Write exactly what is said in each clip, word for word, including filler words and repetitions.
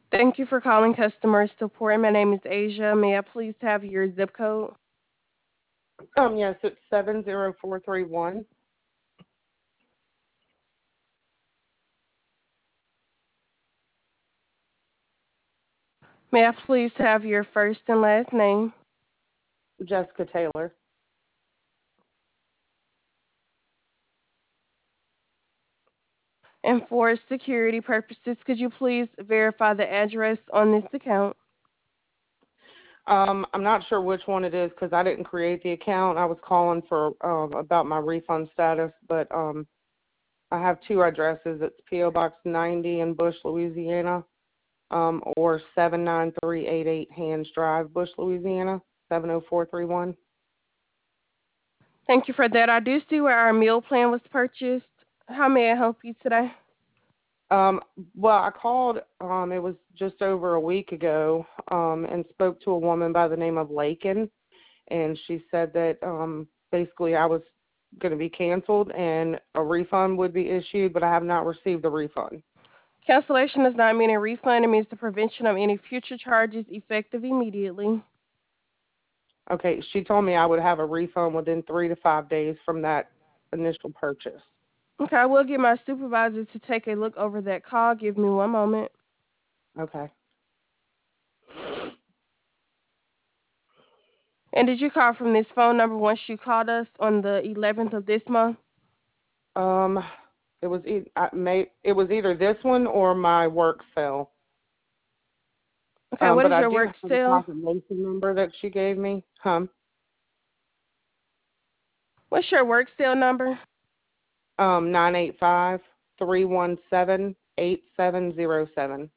Thank you for calling customer support. My name is Asia. May I please have your zip code? Um, yes, it's seven zero four three one. May I please have your first and last name? Jessica Taylor. And for security purposes, could you please verify the address on this account? Um, I'm not sure which one it is because I didn't create the account. I was calling for um about my refund status, but um, I have two addresses. It's P O Box ninety in Bush, Louisiana, um, or seven nine three eight eight Hands Drive, Bush, Louisiana, seven zero four three one. Thank you for that. I do see where our meal plan was purchased. How may I help you today? Um, well, I called, um, it was just over a week ago, um, and spoke to a woman by the name of Lakin, and she said that um, basically I was going to be canceled and a refund would be issued, but I have not received a refund. Cancellation does not mean a refund. It means the prevention of any future charges effective immediately. Okay, she told me I would have a refund within three to five days from that initial purchase. Okay, I will get my supervisor to take a look over that call. Give me one moment. Okay. And did you call from this phone number once you called us on the eleventh of this month? Um, it was e- I may it was either this one or my work cell. Okay, Um, what but is I your do work have the cell? confirmation number that she gave me. Um, What's your work cell number? um, nine eight five three one seven eight seven zero seven.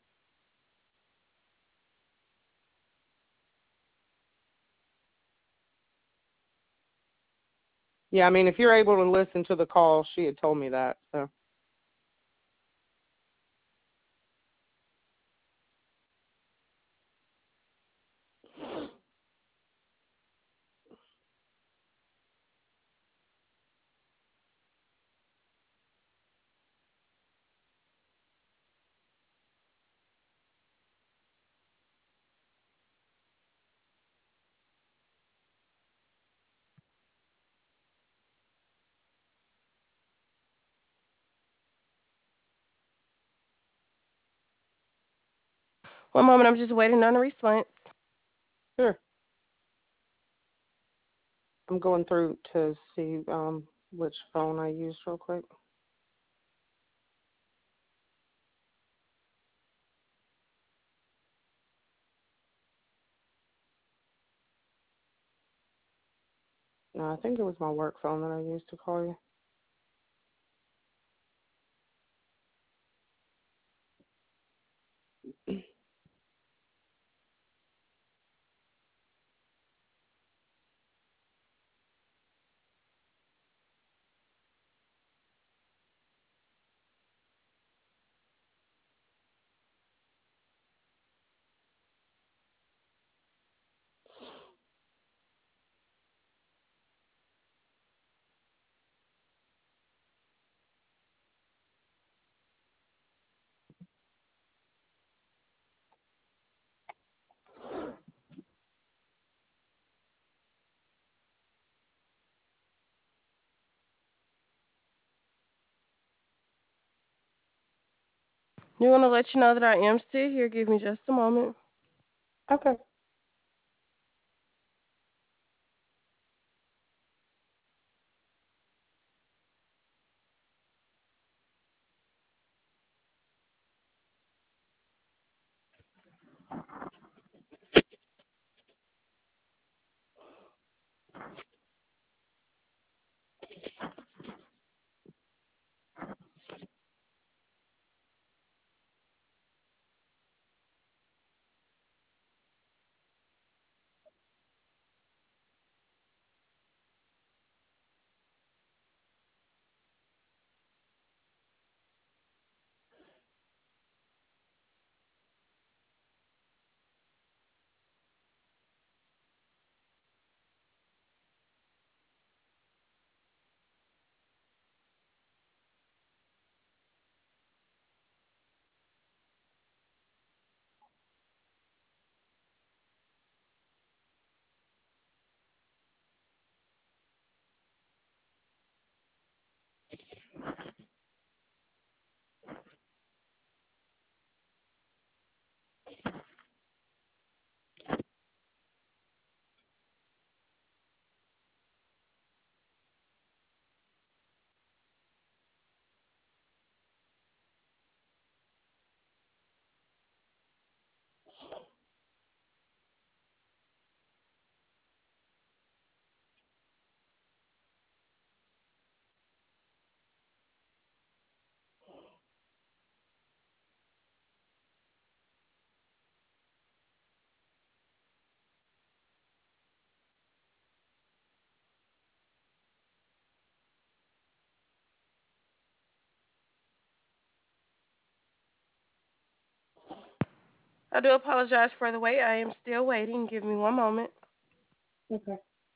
Yeah, I mean, if you're able to listen to the call, she had told me that. So One moment, I'm just waiting on a response. sure, I'm going through to see um which phone I used real quick. No, I think it was my work phone that I used to call you. You want to let you know that I am still here. Give me just a moment. Okay. I do apologize for the wait. I am still waiting. Give me one moment. Okay.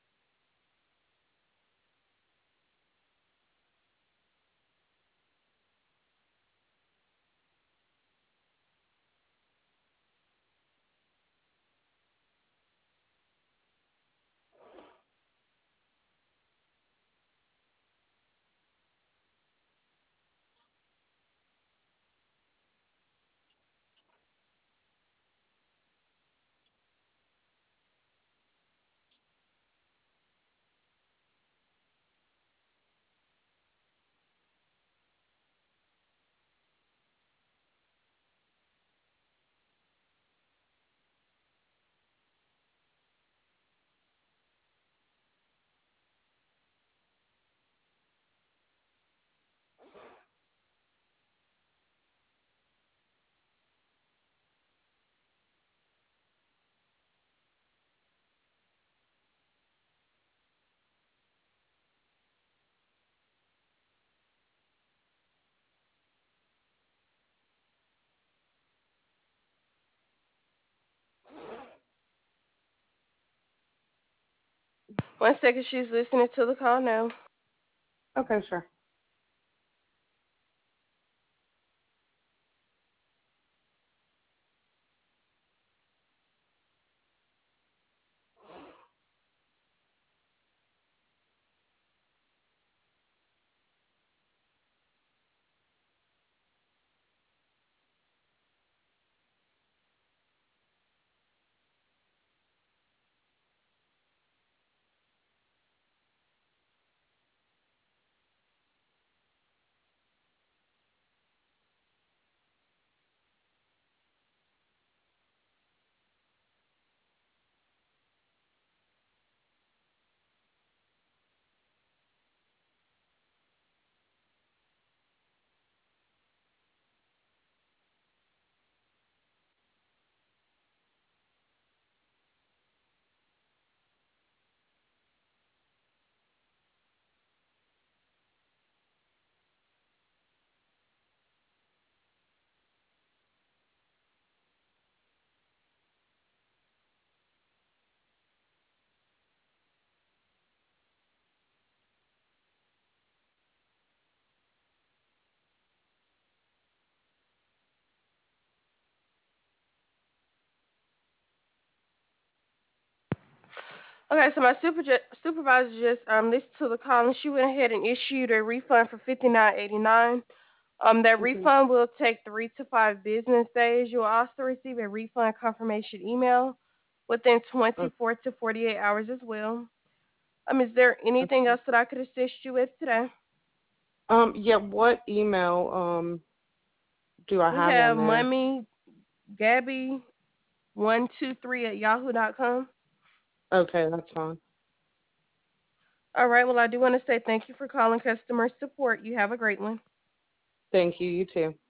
One second, she's listening to the call now. Okay, sure. Okay, so my super supervisor just um listened to the call and she went ahead and issued a refund for fifty nine eighty nine. Um, that Okay. refund will take three to five business days. You'll also receive a refund confirmation email within Okay. twenty-four to forty-eight hours as well. Um, is there anything Okay. else that I could assist you with today? Um, yeah, what email um do I We have on have there? Mummy Gabby one two three at yahoo dot com. Okay, that's fine. All right. Well, I do want to say thank you for calling customer support. You have a great one. Thank you. You too.